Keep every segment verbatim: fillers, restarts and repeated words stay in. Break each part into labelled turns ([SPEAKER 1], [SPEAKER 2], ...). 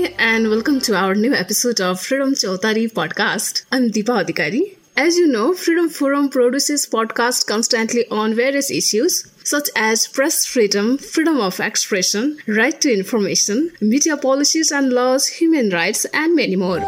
[SPEAKER 1] and welcome to our new episode of Freedom Chautari podcast. I'm Deepa Adhikari. As you know, Freedom Forum produces podcasts constantly on various issues such as press freedom, freedom of expression, right to information, media policies and laws, human rights, and many more.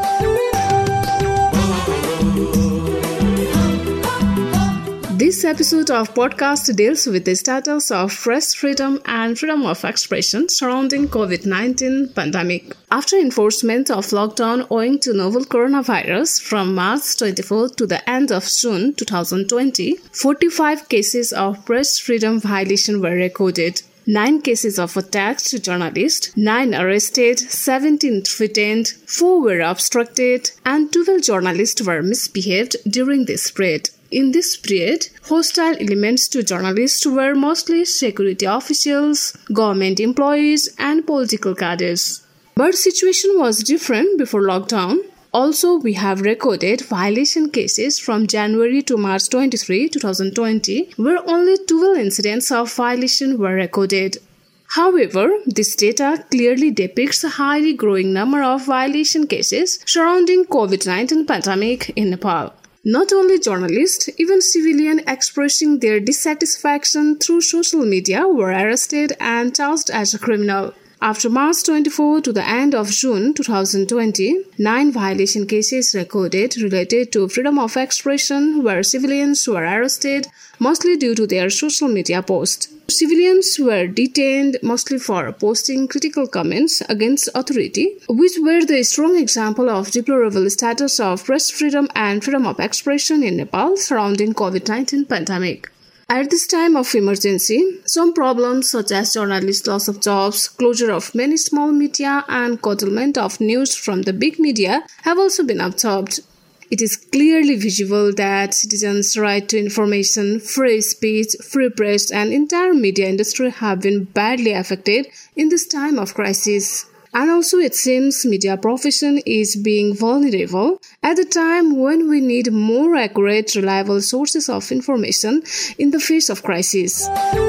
[SPEAKER 1] This episode of podcast deals with the status of press freedom and freedom of expression surrounding COVID nineteen pandemic. After enforcement of lockdown owing to novel coronavirus from March twenty-fourth to the end of June twenty twenty, forty-five cases of press freedom violation were recorded. Nine cases of attacks to journalists, nine arrested, seventeen threatened, four were obstructed, and twelve journalists were misbehaved during this spread. In this period, hostile elements to journalists were mostly security officials, government employees, and political cadres. But the situation was different before lockdown. Also, we have recorded violation cases from January to March twenty-third, twenty twenty, where only twelve incidents of violation were recorded. However, this data clearly depicts a highly growing number of violation cases surrounding COVID nineteen pandemic in Nepal. Not only journalists, even civilians expressing their dissatisfaction through social media were arrested and charged as a criminal. After March twenty-fourth to the end of June twenty twenty, nine violation cases recorded related to freedom of expression where civilians were arrested mostly due to their social media posts. Civilians were detained mostly for posting critical comments against authority, which were the strong example of deplorable status of press freedom and freedom of expression in Nepal surrounding COVID nineteen pandemic. At this time of emergency, some problems such as journalists' loss of jobs, closure of many small media, and curtailment of news from the big media have also been observed. It is clearly visible that citizens' right to information, free speech, free press, and entire media industry have been badly affected in this time of crisis. And also it seems media profession is being vulnerable at the time when we need more accurate, reliable sources of information in the face of crisis.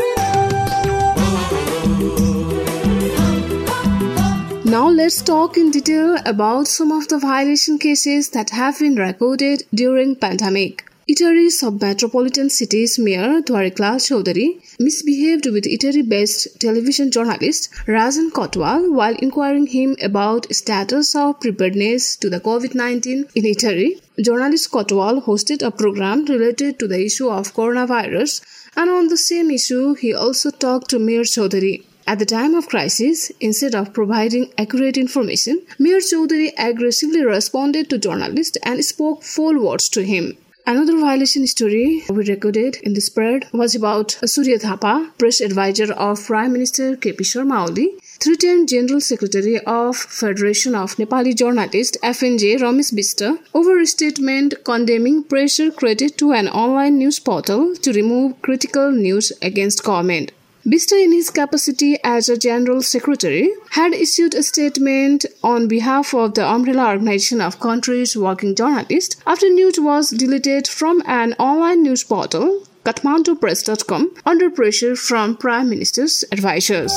[SPEAKER 1] Now let's talk in detail about some of the violation cases that have been recorded during pandemic. Itari Sub-Metropolitan City's Mayor Dwariklal Chaudhary misbehaved with Itari-based television journalist Rajan Kotwal while inquiring him about status of preparedness to the COVID nineteen in Itari. Journalist Kotwal hosted a program related to the issue of coronavirus, and on the same issue he also talked to Mayor Chaudhary. At the time of crisis, instead of providing accurate information, Mayor Chaudhary aggressively responded to journalist and spoke foul words to him. Another violation story we recorded in the spread was about Surya Thapa, press advisor of Prime Minister K P Sharma Oli, threatened General Secretary of Federation of Nepali Journalists F N J Ramesh Bista over a statement condemning pressure created to an online news portal to remove critical news against government. Bista, in his capacity as a General Secretary, had issued a statement on behalf of the umbrella organization of countries working journalists after news was deleted from an online news portal, Kathmandu Press dot com, under pressure from Prime Minister's advisors.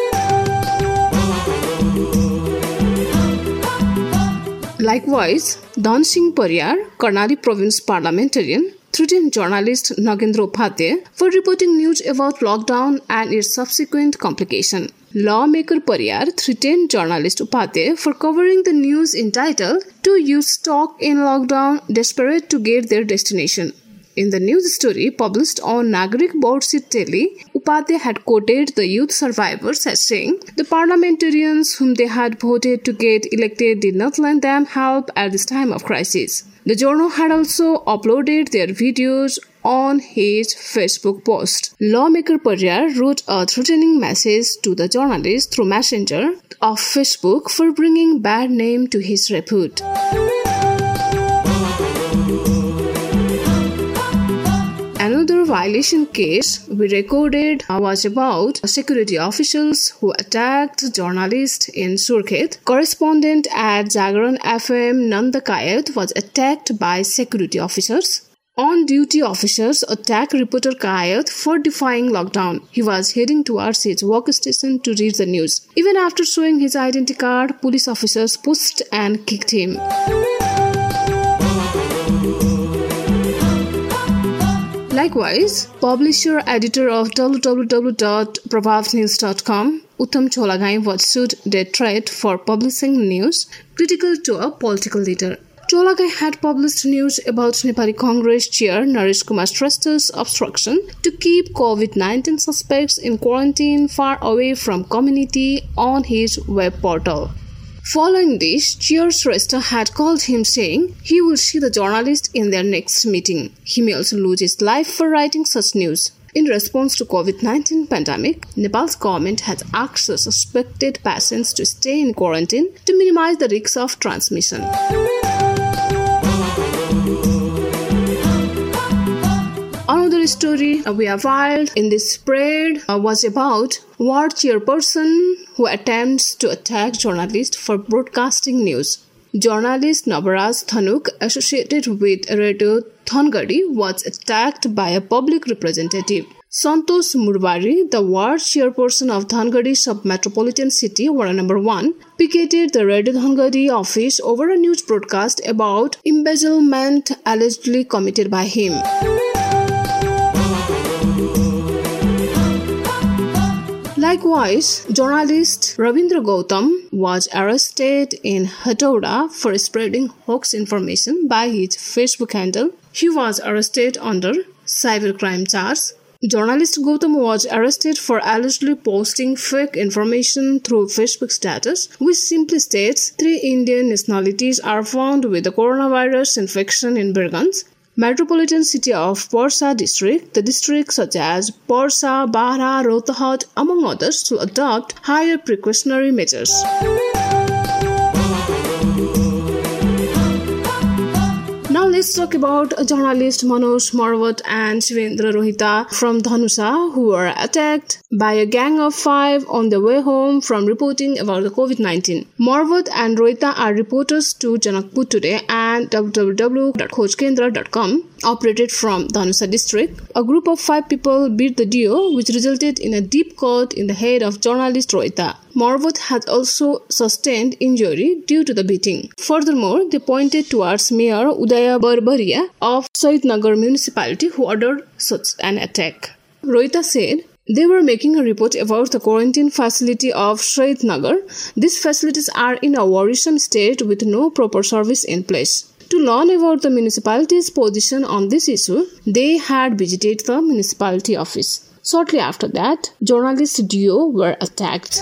[SPEAKER 1] Likewise, Dan Singh Pariyar, Karnali Province parliamentarian, threatened journalist Nagendra Upadhyay for reporting news about lockdown and its subsequent complication. Lawmaker Pariyar threatened journalist Upadhyay for covering the news entitled "To Use Stock in Lockdown, Desperate to Get Their Destination." In the news story published on Nagarik Boardseat Tele, Upadhyay had quoted the youth survivors as saying the parliamentarians whom they had voted to get elected did not lend them help at this time of crisis. The journal had also uploaded their videos on his Facebook post. Lawmaker Pariyar wrote a threatening message to the journalist through Messenger of Facebook for bringing bad name to his repute. Another violation case we recorded was about security officials who attacked journalists in Surkhet. Correspondent at Jagaran F M Nanda Kayat was attacked by security officers. On-duty officers attack reporter Kayat for defying lockdown. He was heading towards his workstation to read the news. Even after showing his identity card, police officers pushed and kicked him. Likewise, publisher-editor of w w w dot prabhav news dot com, Uttam Cholagai, was sued death threat for publishing news critical to a political leader. Cholagai had published news about Nepali Congress chair Naresh Kumar Shrestha's obstruction to keep COVID nineteen suspects in quarantine far away from community on his web portal. Following this, Chair Shrestha had called him saying he will see the journalist in their next meeting. He may also lose his life for writing such news. In response to COVID nineteen pandemic, Nepal's government has asked the suspected patients to stay in quarantine to minimize the risk of transmission. Another story we have filed in this spread uh, was about ward chairperson who attempts to attack journalists for broadcasting news. Journalist Nabaraj Thanuk, associated with Radio Thangadi, was attacked by a public representative. Santosh Murwari, the ward chairperson of Thangadi Sub-Metropolitan City, Ward number one, picketed the Radio Thangadi office over a news broadcast about embezzlement allegedly committed by him. Likewise, journalist Ravindra Gautam was arrested in Hatauda for spreading hoax information by his Facebook handle. He was arrested under cybercrime charge. Journalist Gautam was arrested for allegedly posting fake information through Facebook status, which simply states three Indian nationalities are found with the coronavirus infection in Birganj, Metropolitan City of Parsa district. The districts such as Parsa, Bara, Rohtahat, among others, to adopt higher precautionary measures. Now let's talk about journalist Manoj Marwat and Shivendra Rohita from Dhanusa, who were attacked by a gang of five on their way home from reporting about the COVID nineteen. Marwat and Rohita are reporters to Janakpur Today and w w w dot khoj kendra dot com, operated from Dhanusa district. A group of five people beat the duo, which resulted in a deep cut in the head of journalist Rohita. Marwat had also sustained injury due to the beating. Furthermore, they pointed towards Mayor Udaya Barbaria of Saidnagar municipality, who ordered such an attack. Rohita said they were making a report about the quarantine facility of Saidnagar. These facilities are in a worrisome state with no proper service in place. To learn about the municipality's position on this issue, they had visited the municipality office. Shortly after that, journalist duo were attacked.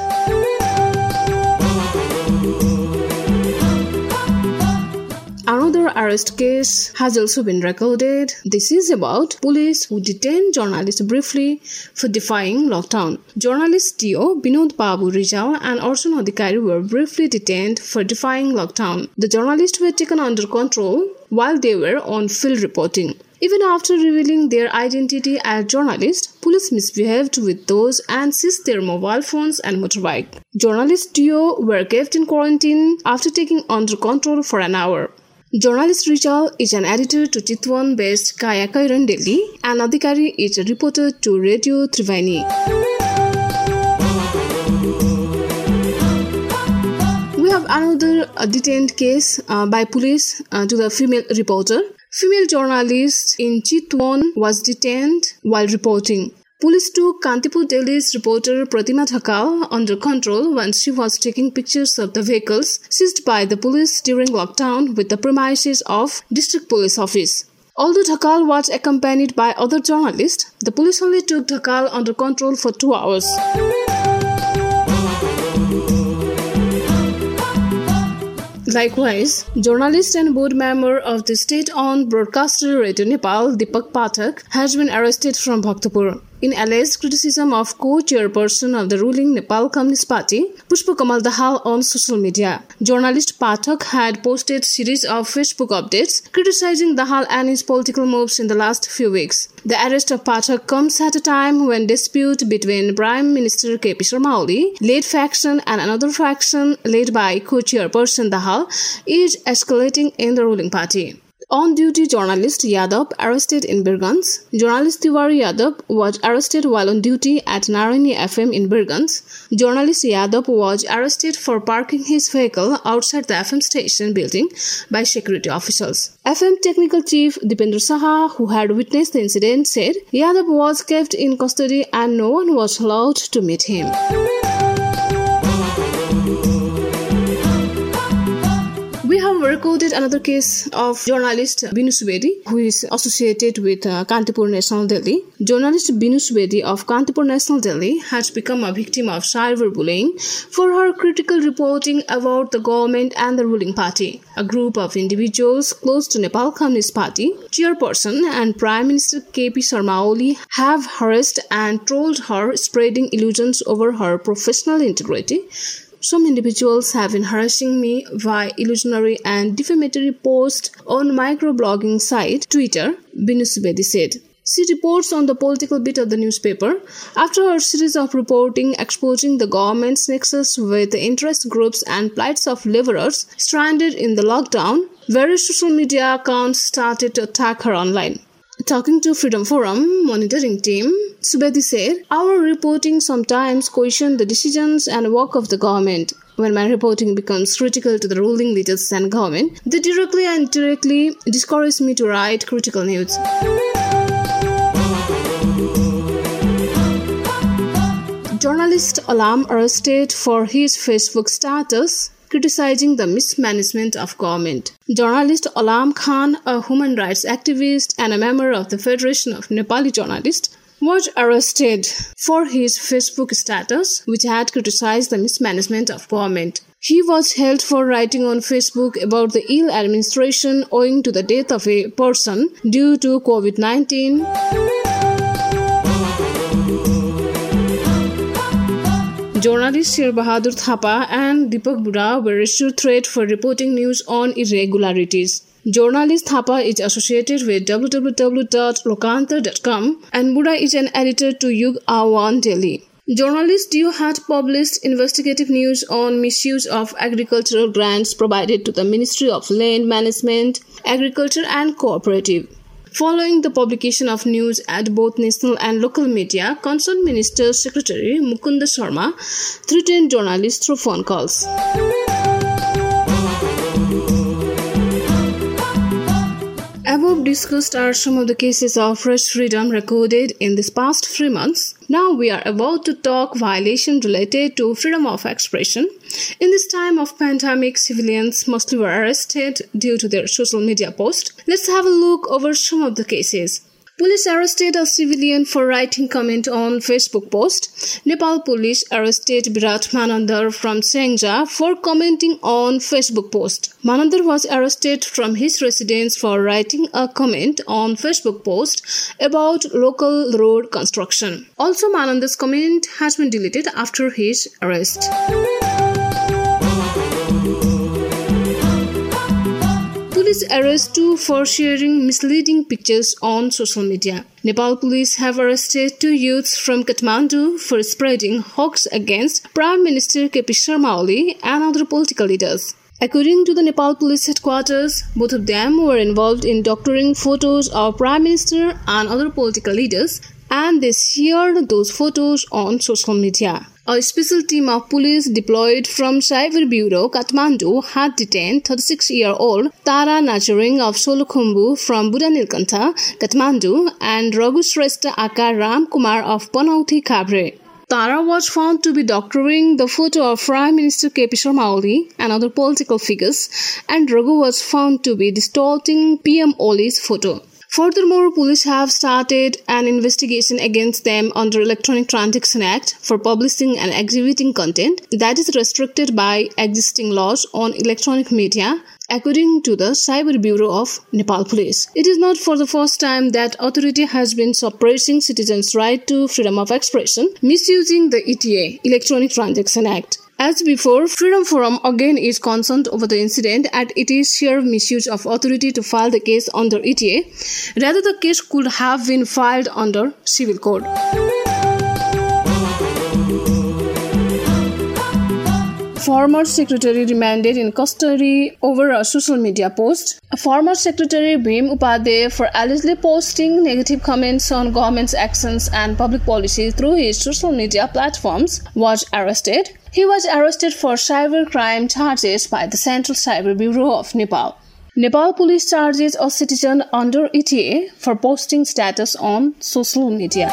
[SPEAKER 1] Another arrest case has also been recorded. This is about police who detained journalists briefly for defying lockdown. Journalists Tio, Binod Babu Rijal and Arjun Adhikari were briefly detained for defying lockdown. The journalists were taken under control while they were on field reporting. Even after revealing their identity as journalists, police misbehaved with those and seized their mobile phones and motorbike. Journalist Tio were kept in quarantine after taking under control for an hour. Journalist Rijal is an editor to Chitwan-based Kaya Kairan Delhi, and Adhikari is a reporter to Radio Triveni. We have another uh, detained case uh, by police uh, to the female reporter. Female journalist in Chitwan was detained while reporting. Police took Kantipur Delhi's reporter Pratima Thakal under control when she was taking pictures of the vehicles seized by the police during lockdown with the premises of District Police Office. Although Thakal was accompanied by other journalists, the police only took Thakal under control for two hours. Likewise, journalist and board member of the state-owned broadcaster Radio Nepal, Deepak Pathak, has been arrested from Bhaktapur in alleged criticism of co-chairperson of the ruling Nepal Communist Party, Pushpa Kamal Dahal, on social media. Journalist Pathak had posted series of Facebook updates criticizing Dahal and his political moves in the last few weeks. The arrest of Pathak comes at a time when dispute between Prime Minister K P Sharma Oli, led faction, and another faction led by co-chairperson Dahal is escalating in the ruling party. On-duty journalist Yadav arrested in Birganj. Journalist Tiwari Yadav was arrested while on duty at Narayani F M in Birganj. Journalist Yadav was arrested for parking his vehicle outside the F M station building by security officials. F M Technical Chief Dipendra Saha, who had witnessed the incident, said Yadav was kept in custody and no one was allowed to meet him. We have recorded another case of journalist Binu Subedi, who is associated with uh, Kantipur National Delhi. Journalist Binu Subedi of Kantipur National Delhi has become a victim of cyberbullying for her critical reporting about the government and the ruling party. A group of individuals close to Nepal Communist Party, chairperson and Prime Minister K P Sharma Oli have harassed and trolled her, spreading illusions over her professional integrity. Some individuals have been harassing me via illusionary and defamatory posts on microblogging site Twitter, Binu Subedi said. She reports on the political bit of the newspaper. After her series of reporting exposing the government's nexus with interest groups and plights of laborers stranded in the lockdown, various social media accounts started to attack her online. Talking to Freedom Forum monitoring team, Subedi said, "Our reporting sometimes questions the decisions and work of the government. When my reporting becomes critical to the ruling leaders and government, they directly and indirectly discourage me to write critical news." Journalist Alam arrested for his Facebook status criticizing the mismanagement of government. Journalist Alam Khan, a human rights activist and a member of the Federation of Nepali Journalists, was arrested for his Facebook status, which had criticized the mismanagement of government. He was held for writing on Facebook about the ill administration owing to the death of a person due to COVID nineteen. Journalists Sher Bahadur Thapa and Deepak Buddha were issued threat for reporting news on irregularities. Journalist Thapa is associated with w w w dot lokantar dot com and Buddha is an editor to Yug Awan Delhi. Journalist Dio had published investigative news on misuse of agricultural grants provided to the Ministry of Land Management, Agriculture and Cooperative. Following the publication of news at both national and local media, Concerned Minister Secretary Mukunda Sharma threatened journalists through phone calls. Above discussed are some of the cases of press freedom recorded in this past three months. Now we are about to talk violation related to freedom of expression. In this time of pandemic, civilians mostly were arrested due to their social media posts. Let's have a look over some of the cases. Police arrested a civilian for writing comment on Facebook post. Nepal police arrested Virat Manandar from Sengja for commenting on Facebook post. Manandar was arrested from his residence for writing a comment on Facebook post about local road construction. Also, Manandar's comment has been deleted after his arrest. Police arrest two for sharing misleading pictures on social media. Nepal police have arrested two youths from Kathmandu for spreading hoax against Prime Minister K P Sharma Oli and other political leaders. According to the Nepal Police Headquarters, both of them were involved in doctoring photos of Prime Minister and other political leaders, and they shared those photos on social media. A special team of police deployed from Cyber Bureau, Kathmandu, had detained thirty-six-year-old Tara Nacharing of Solukhumbu from Budanilkantha, Kathmandu, and Raghu Shrestha Aka Ram Kumar of Panauthi Kabre. Tara was found to be doctoring the photo of Prime Minister K P Sharma Oli and other political figures, and Raghu was found to be distorting P M Oli's photo. Furthermore, police have started an investigation against them under Electronic Transaction Act for publishing and exhibiting content that is restricted by existing laws on electronic media, according to the Cyber Bureau of Nepal Police. It is not for the first time that authority has been suppressing citizens' right to freedom of expression, misusing the E T A, Electronic Transaction Act. As before, Freedom Forum again is concerned over the incident and it is sheer misuse of authority to file the case under E T A. Rather, the case could have been filed under Civil Code. Former secretary remanded in custody over a social media post. Former Secretary Bhim Upadhyay, for allegedly posting negative comments on government's actions and public policy through his social media platforms, was arrested. He was arrested for cybercrime charges by the Central Cyber Bureau of Nepal. Nepal police charges a citizen under E T A for posting status on social media.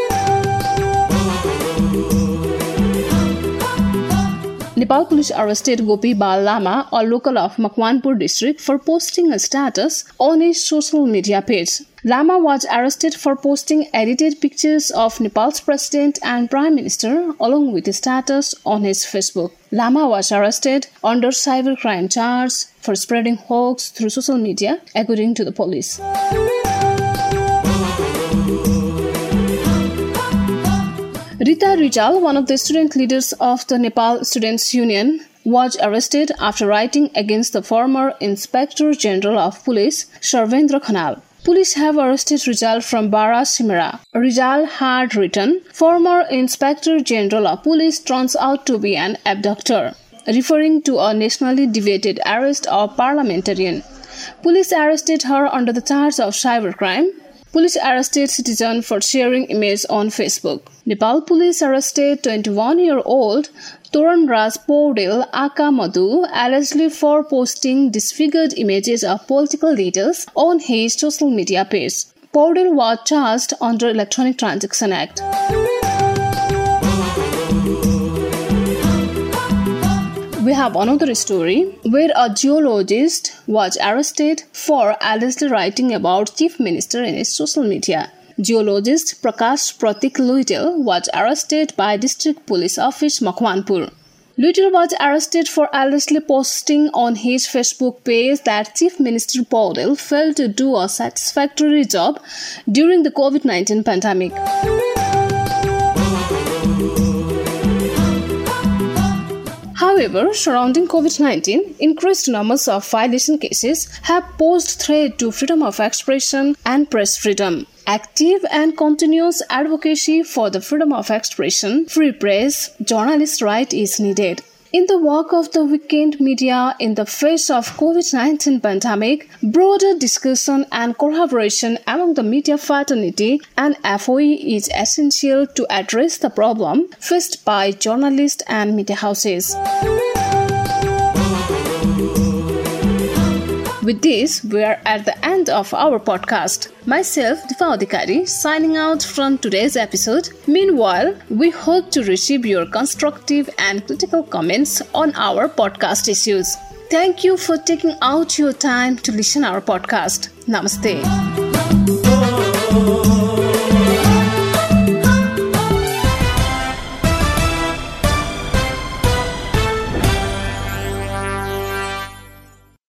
[SPEAKER 1] Nepal police arrested Gopi Bal Lama, a local of Makwanpur district, for posting a status on his social media page. Lama was arrested for posting edited pictures of Nepal's president and prime minister along with a status on his Facebook. Lama was arrested under cybercrime charge for spreading hoax through social media, according to the police. Rita Rijal, one of the student leaders of the Nepal Students' Union, was arrested after writing against the former Inspector General of Police, Sharvendra Khanal. Police have arrested Rijal from Bara Simera. Rijal had written, "Former Inspector General of Police turns out to be an abductor," referring to a nationally debated arrest of parliamentarian. Police arrested her under the charge of cybercrime. Police arrested citizen for sharing image on Facebook. Nepal police arrested twenty-one-year-old Toranraj Paudel Aka Madhu allegedly for posting disfigured images of political leaders on his social media page. Paudel was charged under Electronic Transaction Act. We have another story where a geologist was arrested for allegedly writing about Chief Minister in his social media. Geologist Prakash Pratik Luitel was arrested by District Police Office Makwanpur. Luitel was arrested for allegedly posting on his Facebook page that Chief Minister Paudel failed to do a satisfactory job during the COVID nineteen pandemic. However, surrounding COVID nineteen, increased numbers of violation cases have posed threat to freedom of expression and press freedom. Active and continuous advocacy for the freedom of expression, free press, journalist right is needed. In the work of the weekend media in the face of COVID nineteen pandemic, broader discussion and collaboration among the media fraternity and F O E is essential to address the problem faced by journalists and media houses. With this, we are at the end of our podcast. Myself, Dipa Adhikari, signing out from today's episode. Meanwhile, we hope to receive your constructive and critical comments on our podcast issues. Thank you for taking out your time to listen our podcast. Namaste.